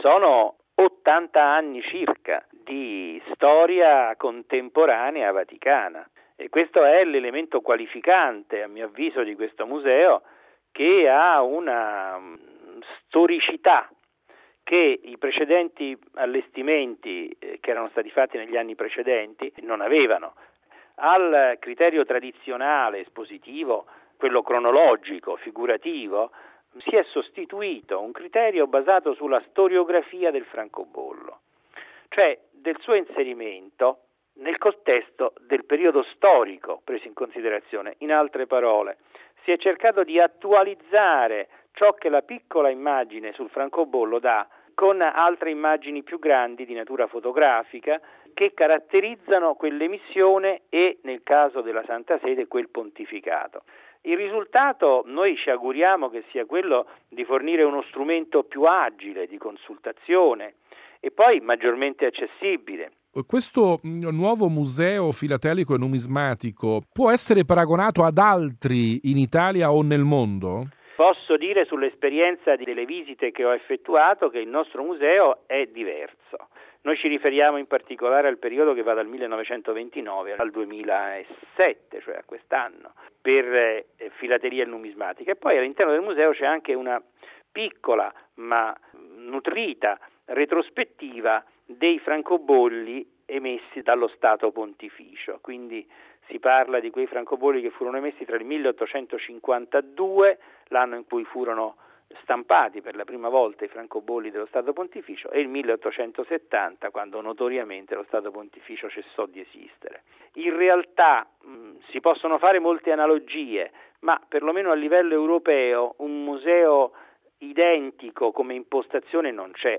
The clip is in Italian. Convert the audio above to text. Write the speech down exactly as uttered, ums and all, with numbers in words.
sono ottanta anni circa di storia contemporanea vaticana, e questo è l'elemento qualificante, a mio avviso, di questo museo, che ha una storicità che i precedenti allestimenti eh, che erano stati fatti negli anni precedenti non avevano. Al criterio tradizionale espositivo, quello cronologico, figurativo, si è sostituito un criterio basato sulla storiografia del francobollo, cioè del suo inserimento nel contesto del periodo storico preso in considerazione. In altre parole, si è cercato di attualizzare ciò che la piccola immagine sul francobollo dà con altre immagini più grandi di natura fotografica che caratterizzano quell'emissione e, nel caso della Santa Sede, quel pontificato. Il risultato noi ci auguriamo che sia quello di fornire uno strumento più agile di consultazione e poi maggiormente accessibile. Questo nuovo museo filatelico e numismatico può essere paragonato ad altri in Italia o nel mondo? Posso dire sull'esperienza delle visite che ho effettuato che il nostro museo è diverso. Noi ci riferiamo in particolare al periodo che va dal millenovecentoventinove al duemilasette, cioè a quest'anno, per eh, filateria e numismatica. E poi all'interno del museo c'è anche una piccola ma nutrita retrospettiva dei francobolli emessi dallo Stato Pontificio. Quindi si parla di quei francobolli che furono emessi tra il milleottocentocinquantadue, l'anno in cui furono stampati per la prima volta i francobolli dello Stato Pontificio, e il milleottocentosettanta, quando notoriamente lo Stato Pontificio cessò di esistere. In realtà mh, si possono fare molte analogie, ma perlomeno a livello europeo un museo identico come impostazione non c'è.